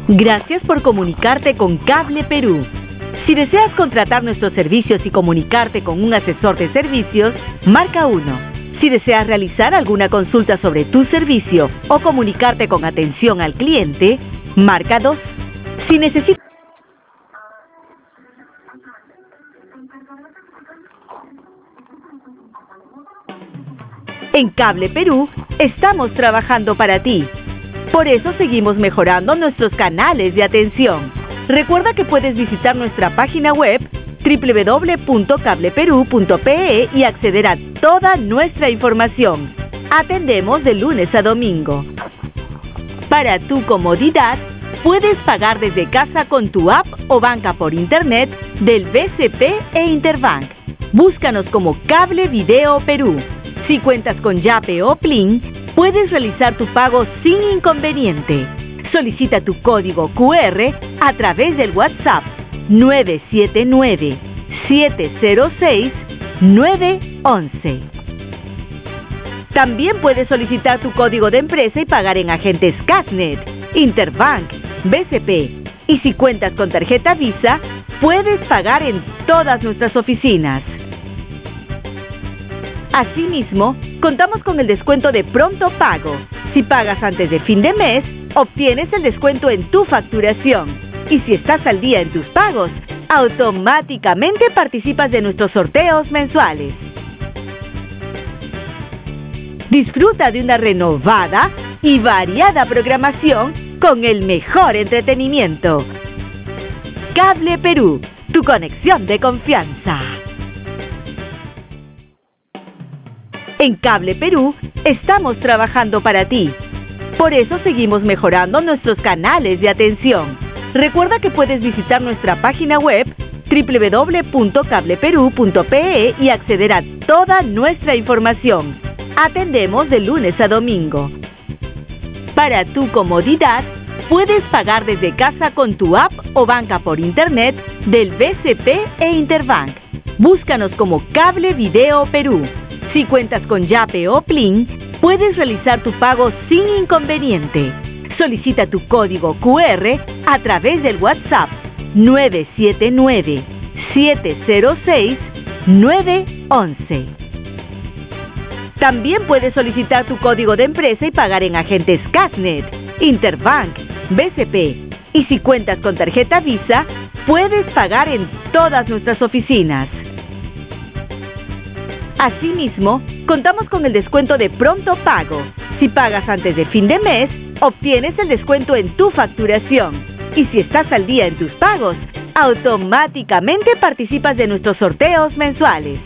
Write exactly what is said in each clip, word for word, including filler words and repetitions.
Gracias por comunicarte con Cable Perú. Si deseas contratar nuestros servicios y comunicarte con un asesor de servicios, marca uno. Si deseas realizar alguna consulta sobre tu servicio o comunicarte con atención al cliente, marca dos. Si necesitas... En Cable Perú, estamos trabajando para ti. Por eso seguimos mejorando nuestros canales de atención. Recuerda que puedes visitar nuestra página web doble u doble u doble u punto cable perú punto pe e y acceder a toda nuestra información. Atendemos de lunes a domingo. Para tu comodidad, puedes pagar desde casa con tu app o banca por internet del B C P e Interbank. Búscanos como Cable Video Perú. Si cuentas con Yape o Plin, puedes realizar tu pago sin inconveniente. Solicita tu código cu erre a través del WhatsApp nueve siete nueve, siete cero seis, nueve once. También puedes solicitar tu código de empresa y pagar en agentes Casnet, Interbank, B C P. Y si cuentas con tarjeta Visa, puedes pagar en todas nuestras oficinas. Asimismo, contamos con el descuento de pronto pago. Si pagas antes de fin de mes, obtienes el descuento en tu facturación. Y si estás al día en tus pagos, automáticamente participas de nuestros sorteos mensuales. Disfruta de una renovada y variada programación con el mejor entretenimiento. Cable Perú, tu conexión de confianza. En Cable Perú, estamos trabajando para ti. Por eso seguimos mejorando nuestros canales de atención. Recuerda que puedes visitar nuestra página web doble u doble u doble u punto cable perú punto pe e y acceder a toda nuestra información. Atendemos de lunes a domingo. Para tu comodidad, puedes pagar desde casa con tu app o banca por internet del B C P e Interbank. Búscanos como Cable Video Perú. Si cuentas con Yape o Plin, puedes realizar tu pago sin inconveniente. Solicita tu código cu erre a través del WhatsApp nueve siete nueve, siete cero seis, nueve once. También puedes solicitar tu código de empresa y pagar en agentes Casnet, Interbank, B C P. Y si cuentas con tarjeta Visa, puedes pagar en todas nuestras oficinas. Asimismo, contamos con el descuento de pronto pago. Si pagas antes de fin de mes, obtienes el descuento en tu facturación. Y si estás al día en tus pagos, automáticamente participas de nuestros sorteos mensuales.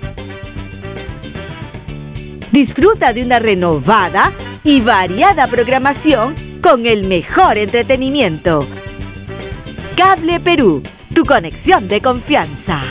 Disfruta de una renovada y variada programación con el mejor entretenimiento. Cable Perú, tu conexión de confianza.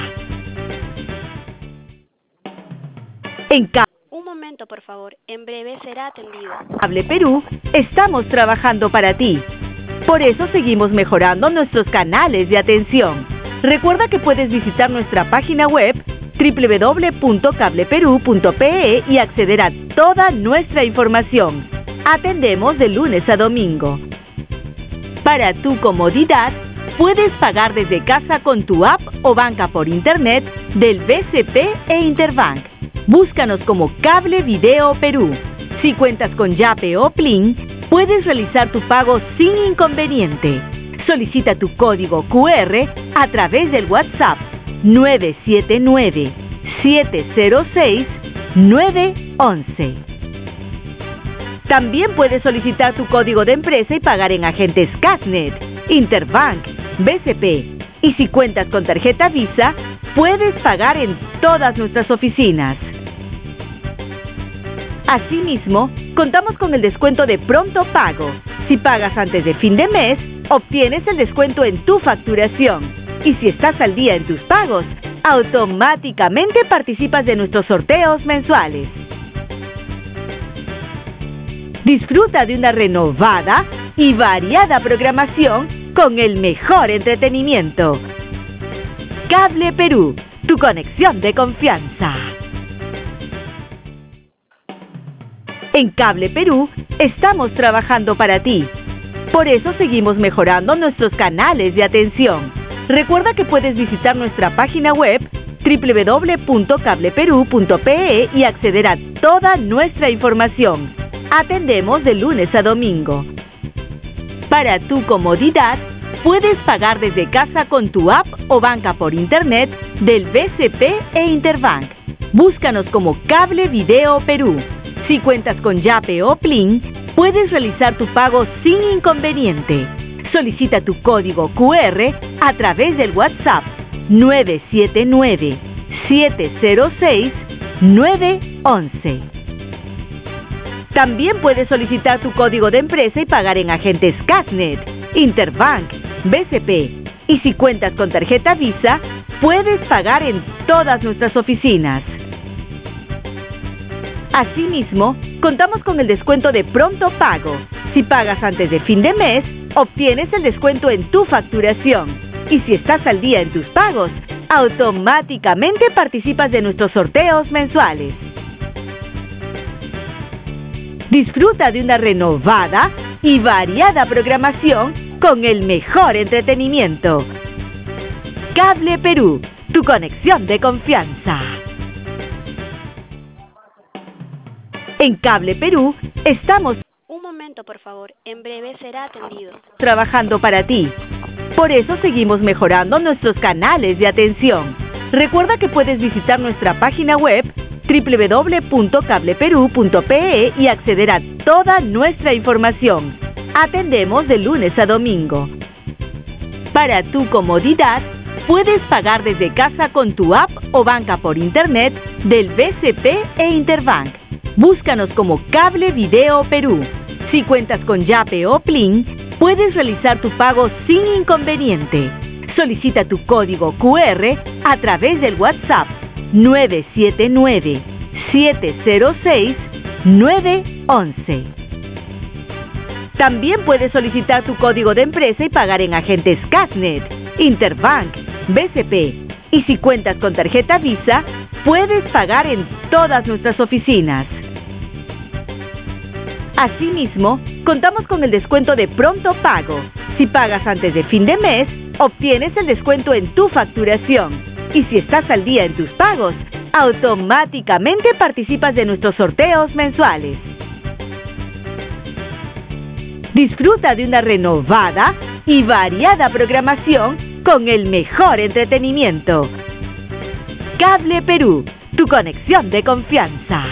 En Cable Un momento, por favor. En breve será atendido. Cable Perú, estamos trabajando para ti. Por eso seguimos mejorando nuestros canales de atención. Recuerda que puedes visitar nuestra página web doble u doble u doble u punto cable perú punto pe e y acceder a toda nuestra información. Atendemos de lunes a domingo. Para tu comodidad, puedes pagar desde casa con tu app o banca por internet del B C P e Interbank. Búscanos como Cable Video Perú. Si cuentas con Yape o Plin, puedes realizar tu pago sin inconveniente. Solicita tu código cu erre a través del WhatsApp nueve siete nueve, siete cero seis, nueve once. También puedes solicitar tu código de empresa y pagar en agentes Casnet, Interbank, B C P. Y si cuentas con tarjeta Visa, puedes pagar en todas nuestras oficinas. Asimismo, contamos con el descuento de pronto pago. Si pagas antes de fin de mes, obtienes el descuento en tu facturación. Y si estás al día en tus pagos, automáticamente participas de nuestros sorteos mensuales. Disfruta de una renovada y variada programación con el mejor entretenimiento. Cable Perú, tu conexión de confianza. En Cable Perú, estamos trabajando para ti. Por eso seguimos mejorando nuestros canales de atención. Recuerda que puedes visitar nuestra página web doble u doble u doble u punto cable perú punto pe e y acceder a toda nuestra información. Atendemos de lunes a domingo. Para tu comodidad, puedes pagar desde casa con tu app o banca por internet del B C P e Interbank. Búscanos como Cable Video Perú. Si cuentas con Yape o Plin, puedes realizar tu pago sin inconveniente. Solicita tu código cu erre a través del WhatsApp nueve siete nueve, siete cero seis, nueve uno. También puedes solicitar tu código de empresa y pagar en agentes Cashnet, Interbank, B C P. Y si cuentas con tarjeta Visa, puedes pagar en todas nuestras oficinas. Asimismo, contamos con el descuento de Pronto Pago. Si pagas antes de fin de mes, obtienes el descuento en tu facturación. Y si estás al día en tus pagos, automáticamente participas de nuestros sorteos mensuales. Disfruta de una renovada y variada programación con el mejor entretenimiento. Cable Perú, tu conexión de confianza. En Cable Perú estamos Un momento, por favor. En breve será atendido. trabajando para ti. Por eso seguimos mejorando nuestros canales de atención. Recuerda que puedes visitar nuestra página web doble u doble u doble u punto cable perú punto pe e y acceder a toda nuestra información. Atendemos de lunes a domingo. Para tu comodidad, puedes pagar desde casa con tu app o banca por internet del B C P e Interbank. Búscanos como Cable Video Perú. Si cuentas con Yape o Plin, puedes realizar tu pago sin inconveniente. Solicita tu código cu erre a través del WhatsApp nueve siete nueve, siete cero seis, nueve uno. También puedes solicitar tu código de empresa y pagar en agentes Cashnet, Interbank, B C P. Y si cuentas con tarjeta Visa, puedes pagar en todas nuestras oficinas. Asimismo, contamos con el descuento de Pronto Pago. Si pagas antes de fin de mes, obtienes el descuento en tu facturación. Y si estás al día en tus pagos, automáticamente participas de nuestros sorteos mensuales. Disfruta de una renovada y variada programación con el mejor entretenimiento. Cable Perú, tu conexión de confianza.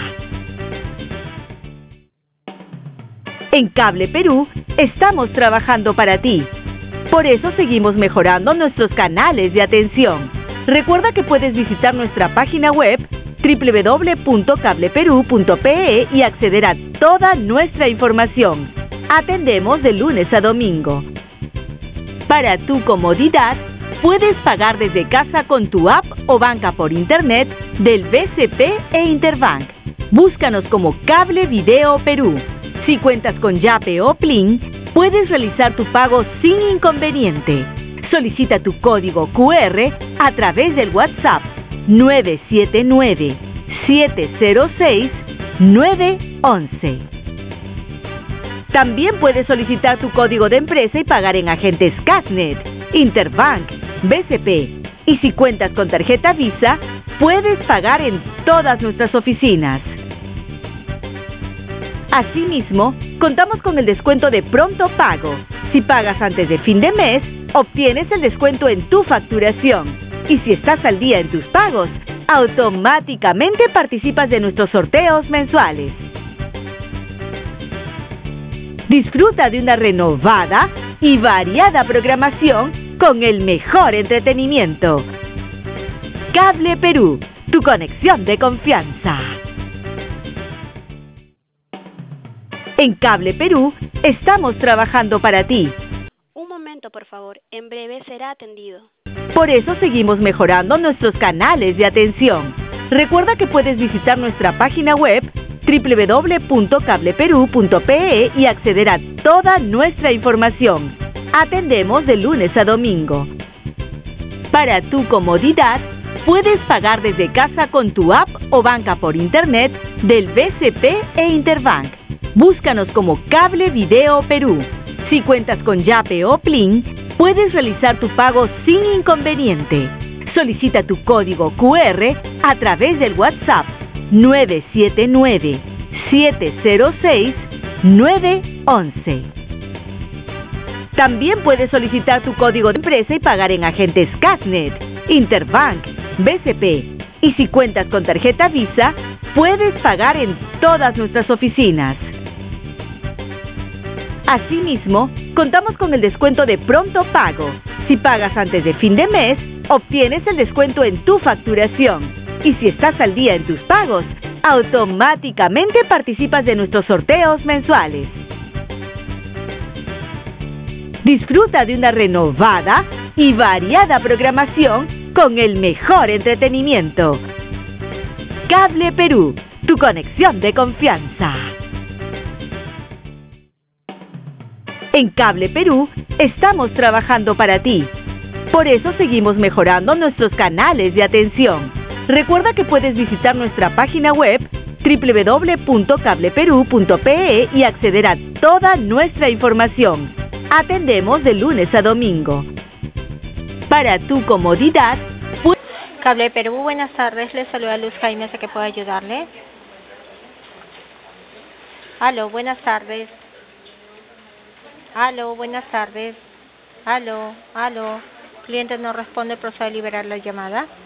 En Cable Perú estamos trabajando para ti. Por eso seguimos mejorando nuestros canales de atención. Recuerda que puedes visitar nuestra página web doble u doble u doble u punto cable perú punto pe e y acceder a toda nuestra información. Atendemos de lunes a domingo. Para tu comodidad, puedes pagar desde casa con tu app o banca por internet del B C P e Interbank. Búscanos como Cable Video Perú. Si cuentas con Yape o Plin, puedes realizar tu pago sin inconveniente. Solicita tu código cu erre a través del WhatsApp nueve siete nueve, siete cero seis, nueve uno. También puedes solicitar tu código de empresa y pagar en agentes Cashnet, Interbank, B C P. Y si cuentas con tarjeta Visa, puedes pagar en todas nuestras oficinas. Asimismo, contamos con el descuento de Pronto Pago. Si pagas antes de fin de mes, obtienes el descuento en tu facturación. Y si estás al día en tus pagos, automáticamente participas de nuestros sorteos mensuales. Disfruta de una renovada y variada programación con el mejor entretenimiento. Cable Perú, tu conexión de confianza. En Cable Perú estamos trabajando para ti. Un momento, por favor. En breve será atendido. Por eso seguimos mejorando nuestros canales de atención. Recuerda que puedes visitar nuestra página web doble u doble u doble u punto cable perú punto pe e y acceder a toda nuestra información. Atendemos de lunes a domingo. Para tu comodidad, puedes pagar desde casa con tu app o banca por internet del B C P e Interbank. Búscanos como Cable Video Perú. Si cuentas con Yape o Plin, puedes realizar tu pago sin inconveniente. Solicita tu código Q R a través del WhatsApp nueve siete nueve, siete cero seis, nueve once. También puedes solicitar tu código de empresa y pagar en agentes Cashnet, Interbank, B C P. Y si cuentas con tarjeta Visa, puedes pagar en todas nuestras oficinas. Asimismo, contamos con el descuento de pronto pago. Si pagas antes de fin de mes, obtienes el descuento en tu facturación. Y si estás al día en tus pagos, automáticamente participas de nuestros sorteos mensuales. Disfruta de una renovada y variada programación con el mejor entretenimiento. Cable Perú, tu conexión de confianza. En Cable Perú estamos trabajando para ti. Por eso seguimos mejorando nuestros canales de atención. Recuerda que puedes visitar nuestra página web doble u doble u doble u punto cable perú punto pe e y acceder a toda nuestra información. Atendemos de lunes a domingo. Para tu comodidad, Cable Perú, buenas tardes. Les saluda Luz Jaime, ¿a qué puedo ayudarle? Aló, buenas tardes. Aló, buenas tardes. Aló, aló. Cliente no responde, procede a liberar la llamada.